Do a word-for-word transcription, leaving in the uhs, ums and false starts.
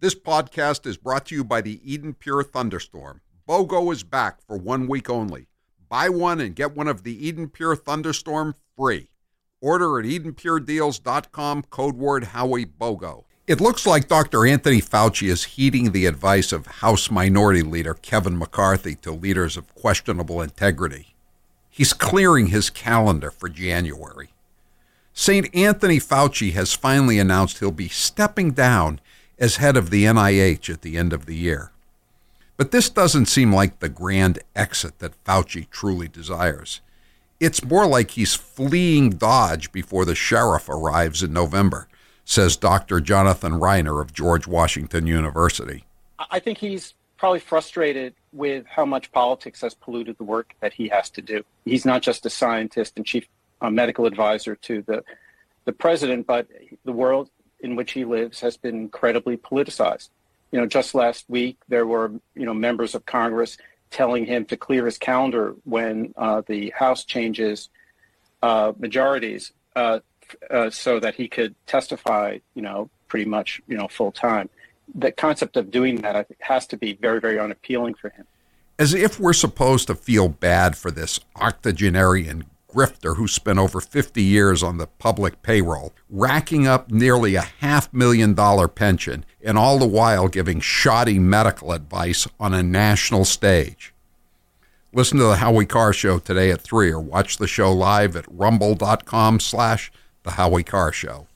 This podcast is brought to you by the Eden Pure Thunderstorm. BOGO is back for one week only. Buy one and get one of the Eden Pure Thunderstorm free. Order at eden pure deals dot com, code word Howie BOGO. It looks like Doctor Anthony Fauci is heeding the advice of House Minority Leader Kevin McCarthy to leaders of questionable integrity. He's clearing his calendar for January. Saint Anthony Fauci has finally announced he'll be stepping down as head of the N I H at the end of the year. But this doesn't seem like the grand exit that Fauci truly desires. It's more like he's fleeing Dodge before the sheriff arrives in November, says Doctor Jonathan Reiner of George Washington University. I think he's probably frustrated with how much politics has polluted the work that he has to do. He's not just a scientist and chief uh, medical advisor to the, the president, but the world in which he lives has been incredibly politicized. You know, just last week, there were, you know, members of Congress telling him to clear his calendar when uh, the House changes uh, majorities uh, uh, so that he could testify, you know, pretty much, you know, full time. The concept of doing that, I think, has to be very, very unappealing for him. As if we're supposed to feel bad for this octogenarian grifter who spent over fifty years on the public payroll, racking up nearly a half million dollar pension, and all the while giving shoddy medical advice on a national stage. Listen to the Howie Carr Show today at three or watch the show live at rumble.com slash the Howie Carr Show.